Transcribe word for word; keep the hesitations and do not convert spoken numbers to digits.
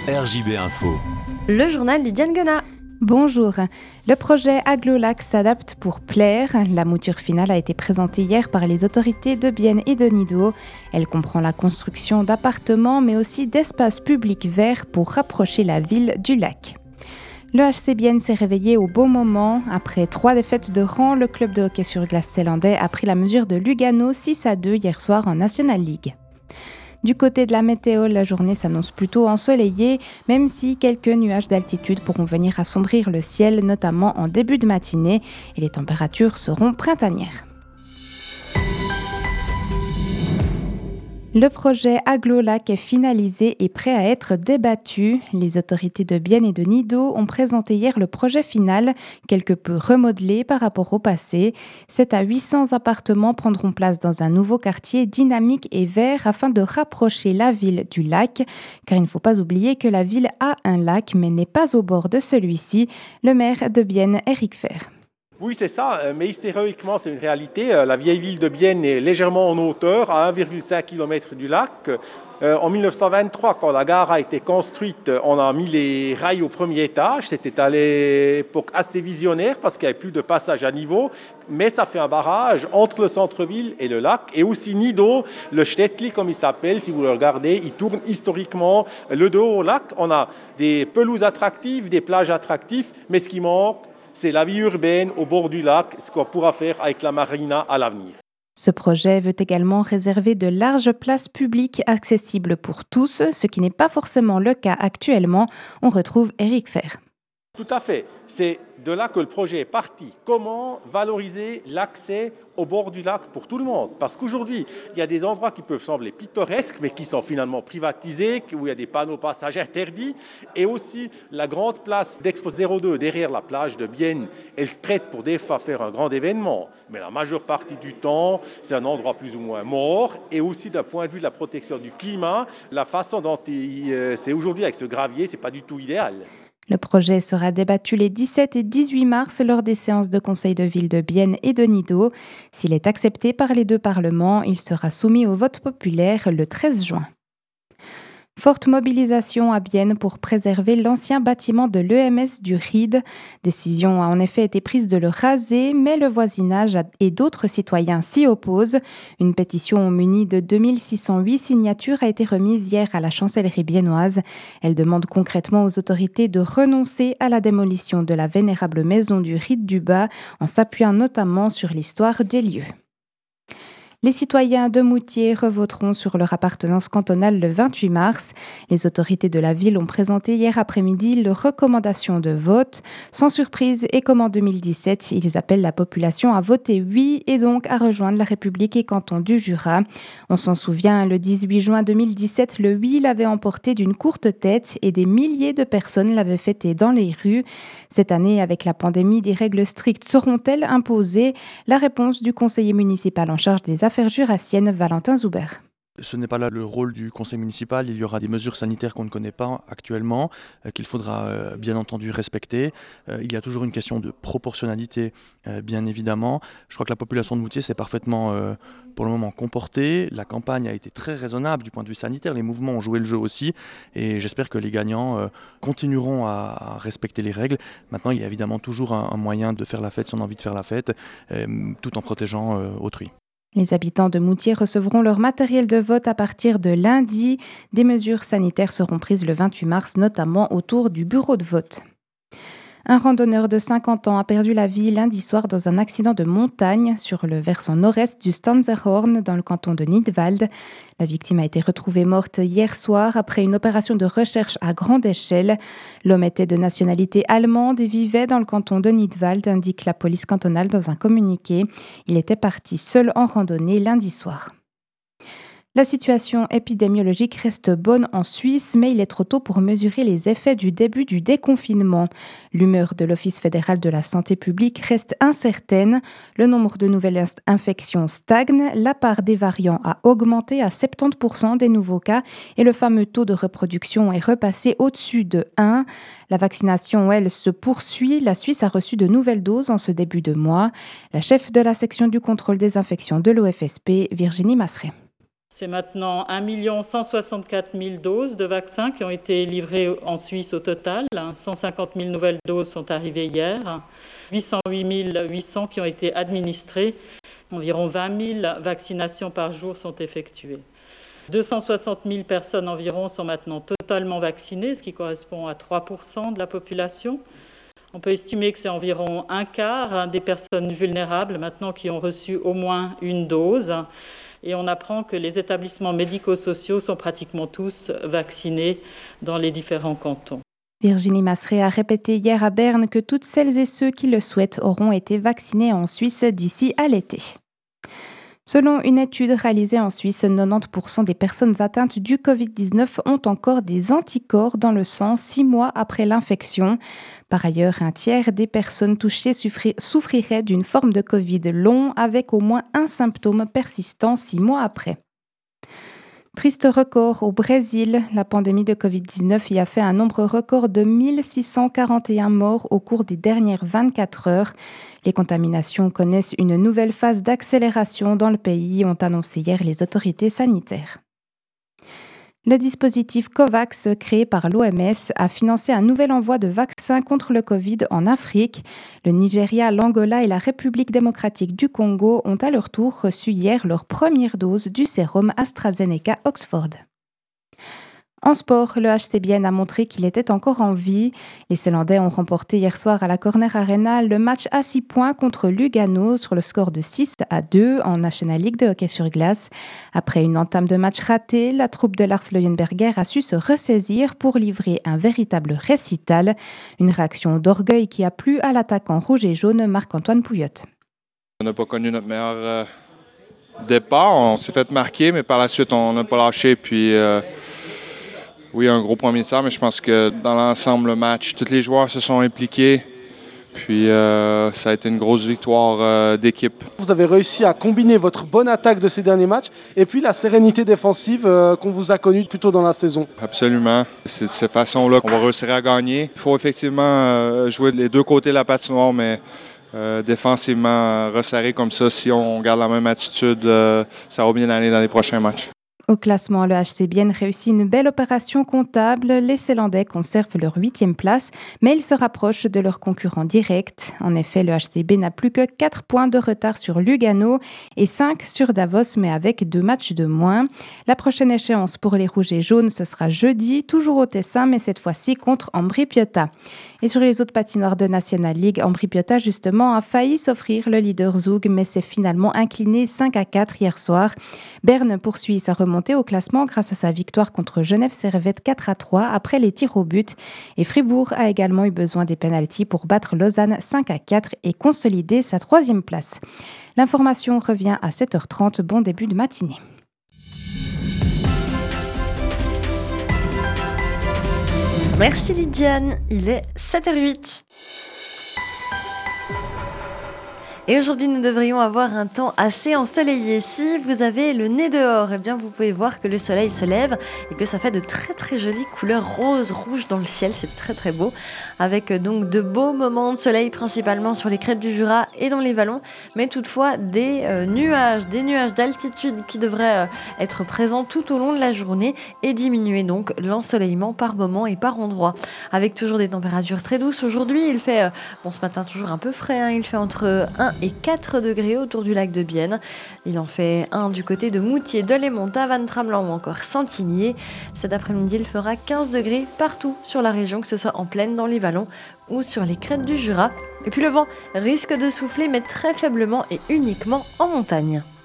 R J B Info. Le journal Lydiane Guenat. Bonjour. Le projet Aglo-Lac s'adapte pour plaire. La mouture finale a été présentée hier par les autorités de Bienne et de Nido. Elle comprend la construction d'appartements mais aussi d'espaces publics verts pour rapprocher la ville du lac. Le H C Bienne s'est réveillé au bon moment. Après trois défaites de rang, le club de hockey sur glace zélandais a pris la mesure de Lugano six à deux hier soir en National League. Du côté de la météo, la journée s'annonce plutôt ensoleillée, même si quelques nuages d'altitude pourront venir assombrir le ciel, notamment en début de matinée, et les températures seront printanières. Le projet Aglo-Lac est finalisé et prêt à être débattu. Les autorités de Bienne et de Nido ont présenté hier le projet final, quelque peu remodelé par rapport au passé. sept à huit cents appartements prendront place dans un nouveau quartier dynamique et vert afin de rapprocher la ville du lac. Car il ne faut pas oublier que la ville a un lac mais n'est pas au bord de celui-ci. Le maire de Bienne, Éric Fer. Oui, c'est ça, mais historiquement, c'est une réalité. La vieille ville de Bienne est légèrement en hauteur, à un virgule cinq kilomètres du lac. En mille neuf cent vingt-trois, quand la gare a été construite, on a mis les rails au premier étage. C'était à l'époque assez visionnaire parce qu'il n'y avait plus de passage à niveau, mais ça fait un barrage entre le centre-ville et le lac. Et aussi Nido, le Stetli, comme il s'appelle, si vous le regardez, il tourne historiquement le dos au lac. On a des pelouses attractives, des plages attractives, mais ce qui manque, c'est la vie urbaine au bord du lac, ce qu'on pourra faire avec la marina à l'avenir. Ce projet veut également réserver de larges places publiques accessibles pour tous, ce qui n'est pas forcément le cas actuellement. On retrouve Éric Fer. Tout à fait. C'est de là que le projet est parti. Comment valoriser l'accès au bord du lac pour tout le monde? Parce qu'aujourd'hui, il y a des endroits qui peuvent sembler pittoresques, mais qui sont finalement privatisés, où il y a des panneaux passage interdits. Et aussi, la grande place d'Expo zéro deux, derrière la plage de Bienne, elle se prête pour des fois faire un grand événement. Mais la majeure partie du temps, c'est un endroit plus ou moins mort. Et aussi, d'un point de vue de la protection du climat, la façon dont il, euh, c'est aujourd'hui avec ce gravier, c'est pas du tout idéal. Le projet sera débattu les dix-sept et dix-huit mars lors des séances de conseil de ville de Bienne et de Nido. S'il est accepté par les deux parlements, il sera soumis au vote populaire le treize juin. Forte mobilisation à Bienne pour préserver l'ancien bâtiment de l'E M S du Ried. Décision a en effet été prise de le raser, mais le voisinage et d'autres citoyens s'y opposent. Une pétition munie de deux mille six cent huit signatures a été remise hier à la chancellerie biennoise. Elle demande concrètement aux autorités de renoncer à la démolition de la vénérable maison du Ried du Bas, en s'appuyant notamment sur l'histoire des lieux. Les citoyens de Moutier revoteront sur leur appartenance cantonale le vingt-huit mars. Les autorités de la ville ont présenté hier après-midi leurs recommandations de vote. Sans surprise, et comme en deux mille dix-sept, ils appellent la population à voter oui et donc à rejoindre la République et canton du Jura. On s'en souvient, le dix-huit juin deux mille dix-sept, le oui l'avait emporté d'une courte tête et des milliers de personnes l'avaient fêté dans les rues. Cette année, avec la pandémie, des règles strictes seront-elles imposées? La réponse du conseiller municipal en charge des affaires jurassiennes, Valentin Zuber. Ce n'est pas là le rôle du conseil municipal. Il y aura des mesures sanitaires qu'on ne connaît pas actuellement, euh, qu'il faudra euh, bien entendu respecter. Euh, il y a toujours une question de proportionnalité, euh, bien évidemment. Je crois que la population de Moutier s'est parfaitement, euh, pour le moment, comportée. La campagne a été très raisonnable du point de vue sanitaire. Les mouvements ont joué le jeu aussi. Et j'espère que les gagnants euh, continueront à, à respecter les règles. Maintenant, il y a évidemment toujours un, un moyen de faire la fête si on a envie de faire la fête, euh, tout en protégeant euh, autrui. Les habitants de Moutier recevront leur matériel de vote à partir de lundi. Des mesures sanitaires seront prises le vingt-huit mars, notamment autour du bureau de vote. Un randonneur de cinquante ans a perdu la vie lundi soir dans un accident de montagne sur le versant nord-est du Stanzerhorn dans le canton de Nidwald. La victime a été retrouvée morte hier soir après une opération de recherche à grande échelle. L'homme était de nationalité allemande et vivait dans le canton de Nidwald, indique la police cantonale dans un communiqué. Il était parti seul en randonnée lundi soir. La situation épidémiologique reste bonne en Suisse, mais il est trop tôt pour mesurer les effets du début du déconfinement. L'humeur de l'Office fédéral de la santé publique reste incertaine. Le nombre de nouvelles infections stagne, la part des variants a augmenté à soixante-dix pour cent des nouveaux cas et le fameux taux de reproduction est repassé au-dessus de un. La vaccination, elle, se poursuit. La Suisse a reçu de nouvelles doses en ce début de mois. La chef de la section du contrôle des infections de l'O F S P, Virginie Masseret. C'est maintenant un million cent soixante-quatre mille doses de vaccins qui ont été livrées en Suisse au total. cent cinquante mille nouvelles doses sont arrivées hier. huit cent huit mille huit cents qui ont été administrées. Environ vingt mille vaccinations par jour sont effectuées. deux cent soixante mille personnes environ sont maintenant totalement vaccinées, ce qui correspond à trois pour cent de la population. On peut estimer que c'est environ un quart des personnes vulnérables maintenant qui ont reçu au moins une dose. Et on apprend que les établissements médico-sociaux sont pratiquement tous vaccinés dans les différents cantons. Virginie Masseret a répété hier à Berne que toutes celles et ceux qui le souhaitent auront été vaccinés en Suisse d'ici à l'été. Selon une étude réalisée en Suisse, quatre-vingt-dix pour cent des personnes atteintes du covid dix-neuf ont encore des anticorps dans le sang six mois après l'infection. Par ailleurs, un tiers des personnes touchées souffriraient d'une forme de Covid long avec au moins un symptôme persistant six mois après. Triste record au Brésil. La pandémie de covid dix-neuf y a fait un nombre record de mille six cent quarante et un morts au cours des dernières vingt-quatre heures. Les contaminations connaissent une nouvelle phase d'accélération dans le pays, ont annoncé hier les autorités sanitaires. Le dispositif COVAX, créé par l'O M S, a financé un nouvel envoi de vaccins contre le Covid en Afrique. Le Nigeria, l'Angola et la République démocratique du Congo ont à leur tour reçu hier leur première dose du sérum AstraZeneca Oxford. En sport, le H C Bienne a montré qu'il était encore en vie. Les Ceylandais ont remporté hier soir à la Corner Arena le match à six points contre Lugano sur le score de six à deux en National League de hockey sur glace. Après une entame de match ratée, la troupe de Lars Leuenberger a su se ressaisir pour livrer un véritable récital. Une réaction d'orgueil qui a plu à l'attaquant rouge et jaune Marc-Antoine Pouillotte. On n'a pas connu notre meilleur euh, départ. On s'est fait marquer, mais par la suite, on n'a pas lâché. Puis... Euh Oui, un gros premier sort, mais je pense que dans l'ensemble, le match, tous les joueurs se sont impliqués. Puis euh, ça a été une grosse victoire euh, d'équipe. Vous avez réussi à combiner votre bonne attaque de ces derniers matchs et puis la sérénité défensive euh, qu'on vous a connue plus tôt dans la saison. Absolument. C'est de cette façon-là qu'on va réussir à gagner. Il faut effectivement euh, jouer les deux côtés de la patinoire, mais euh, défensivement resserrer comme ça, si on garde la même attitude, euh, ça va bien aller dans les prochains matchs. Au classement, le H C Bienne réussit une belle opération comptable. Les Ceylandais conservent leur huitième place, mais ils se rapprochent de leurs concurrents directs. En effet, le H C B n'a plus que quatre points de retard sur Lugano et cinq sur Davos, mais avec deux matchs de moins. La prochaine échéance pour les Rouges et Jaunes, ce sera jeudi, toujours au Tessin, mais cette fois-ci contre Ambri-Piotta. Et sur les autres patinoires de National League, Ambri-Piotta, justement, a failli s'offrir le leader Zug, mais s'est finalement incliné cinq à quatre hier soir. Berne poursuit sa remontée au classement grâce à sa victoire contre Genève Servette quatre à trois après les tirs au but. Et Fribourg a également eu besoin des pénaltys pour battre Lausanne cinq à quatre et consolider sa troisième place. L'information revient à sept heures trente. Bon début de matinée. Merci Lydiane, il est sept heures huit. Et aujourd'hui, nous devrions avoir un temps assez ensoleillé. Si vous avez le nez dehors, eh bien, vous pouvez voir que le soleil se lève et que ça fait de très très jolies couleurs rose, rouge dans le ciel. C'est très très beau. Avec donc de beaux moments de soleil, principalement sur les crêtes du Jura et dans les vallons. Mais toutefois, des euh, nuages, des nuages d'altitude qui devraient euh, être présents tout au long de la journée et diminuer donc l'ensoleillement par moment et par endroit. Avec toujours des températures très douces. Aujourd'hui, il fait, euh, bon, ce matin toujours un peu frais, hein, il fait entre un et quatre degrés autour du lac de Bienne. Il en fait un du côté de Moutier, de Lémont, Tavannes, Tramelan ou encore Saint-Imier. Cet après-midi, il fera quinze degrés partout sur la région, que ce soit en plaine, dans les vallons ou sur les crêtes du Jura. Et puis le vent risque de souffler, mais très faiblement et uniquement en montagne.